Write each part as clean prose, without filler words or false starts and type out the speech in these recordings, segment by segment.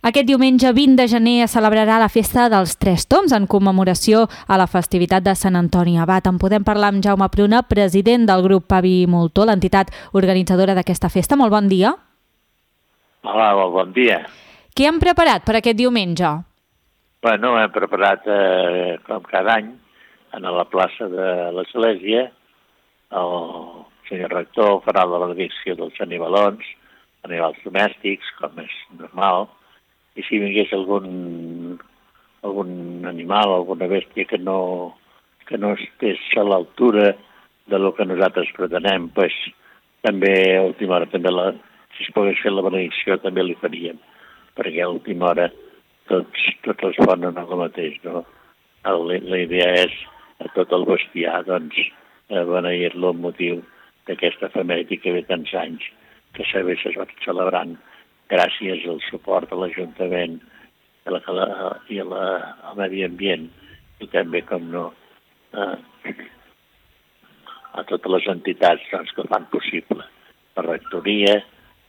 Aquest diumenge 20 de gener es celebrarà la Festa dels Tres Tombs en commemoració a la festivitat de Sant Antoni Abat. En podem parlar amb Jaume Pruna, president del grup Pavi Moltó, l'entitat organitzadora d'aquesta festa. Molt bon dia. Hola, bon dia. Què han preparat per aquest diumenge? Bueno, hem preparat, com cada any, a la plaça de l'Església, el senyor rector farà la benedicció dels animalons, animals domèstics, com és normal, i si vingués algun animal, alguna bèstia que no estés a l'altura de lo que nosaltres pretenem, pues, també a última hora, si es pogués fer la benedicció, també li faríem, perquè a última hora tots responen a el mateix, no? La idea és a tot el bestiar, doncs, beneir-lo amb motiu d'aquesta efemèride que ve tants anys que s'ha va celebrant gràcies al suport de l'Ajuntament i al medi ambient i també, com no, a totes les entitats doncs, que fan possible. La rectoria,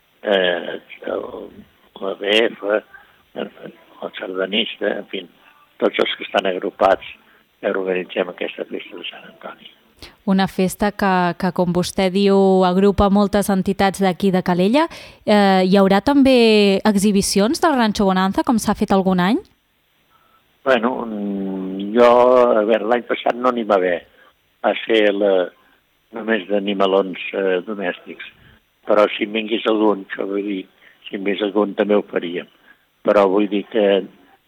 l'ADF, el sardanista, en fi, tots els que estan agrupats que organitzem aquesta festa de Sant Antoni. Una festa que, com vostè diu, agrupa moltes entitats d'aquí de Calella. Hi haurà també exhibicions del Rancho Bonanza, com s'ha fet algun any? Bueno, l'any passat no n'hi va haver. Va ser només d'animalons domèstics. Però si en vingués algun, això vull dir, si en vingués algun també ho faríem. Però vull dir que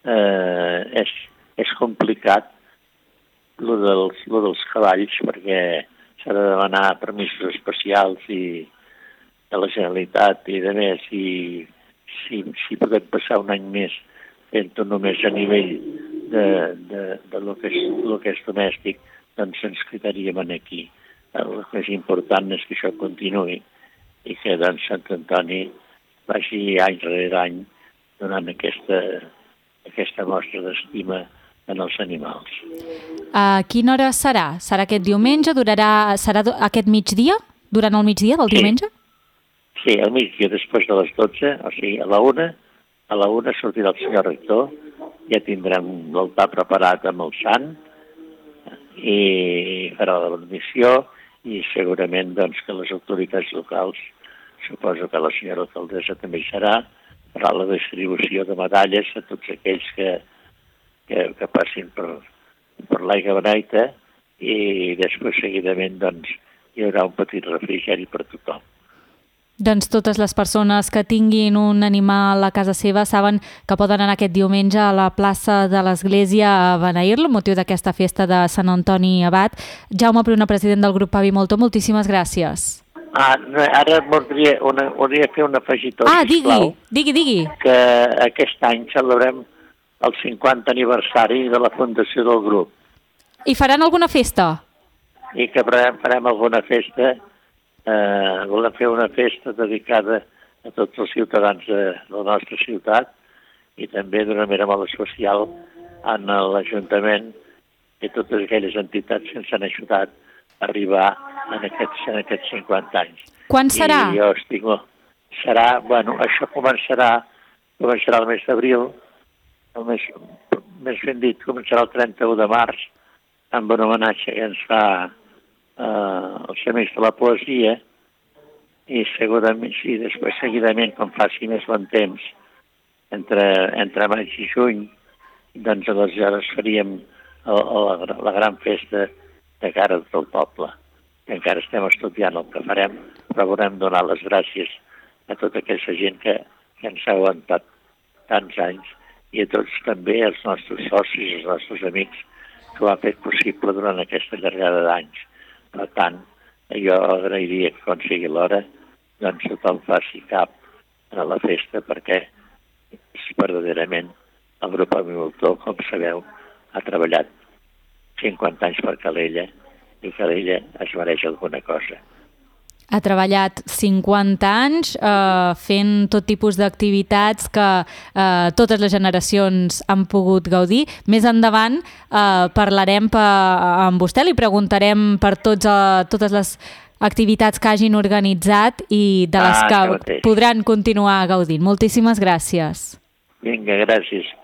és complicat lo dels cavalls, perquè s'ha de demanar permisos especials i de la Generalitat i de més, i si podem passar un any més fent-ho només a nivell de lo que és domèstic, doncs ens quedaríem aquí. El més important és que això continuï i que doncs, Sant Antoni vagi any rere any donant aquesta mostra d'estima en els animals. A quina hora serà? Serà aquest diumenge? Serà aquest migdia? Durant el migdia del diumenge? Sí, al migdia, després de les 12, o sigui, a la 1 sortirà el senyor rector, ja tindrem l'altar preparat amb el sant i farà la benedicció i segurament doncs, que les autoritats locals, suposo que la senyora alcaldessa també hi serà, farà la distribució de medalles a tots aquells que passin per l'aigua beneita i després seguidament doncs, hi haurà un petit refrigeri per tothom. Doncs totes les persones que tinguin un animal a casa seva saben que poden anar aquest diumenge a la plaça de l'Església a beneir-lo, motiu d'aquesta festa de Sant Antoni Abat. Jaume Pruna, president del grup Pavi Moltó, moltíssimes gràcies. Ara voldria fer un afegitó, sisplau. Digui. Que aquest any celebrem el 50 aniversari de la fundació del grup. I faran alguna festa? I que farem alguna festa. Volem fer una festa dedicada a tots els ciutadans de la nostra ciutat i també d'una manera molt especial a l'Ajuntament i totes aquelles entitats que ens han ajudat a arribar en aquests 50 anys. Quan serà? I jo estimo. Això començarà el mes d'abril, més ben dit, començarà el 31 de març, amb un homenatge que ens fa els amics de la poesia i segurament, sí, després seguidament, com faci més bon temps, entre maig i juny, doncs aleshores faríem la gran festa de cara del poble. Encara estem estudiant el que farem, però volem donar les gràcies a tota aquesta gent que ens ha aguantat tants anys i a tots també els nostres socis, els nostres amics que ho han fet possible durant aquesta llargada d'anys. Per tant, jo agrairia que quan sigui l'hora, doncs tothom faci cap a la festa perquè verdaderament el grup Pavi Moltó, com sabeu, ha treballat 50 anys per Calella i Calella es mereix alguna cosa. Ha treballat 50 anys fent tot tipus d'activitats que totes les generacions han pogut gaudir. Més endavant parlarem amb vostè, li preguntarem per totes les activitats que hagin organitzat i de les que podran continuar gaudint. Moltíssimes gràcies. Vinga, gràcies.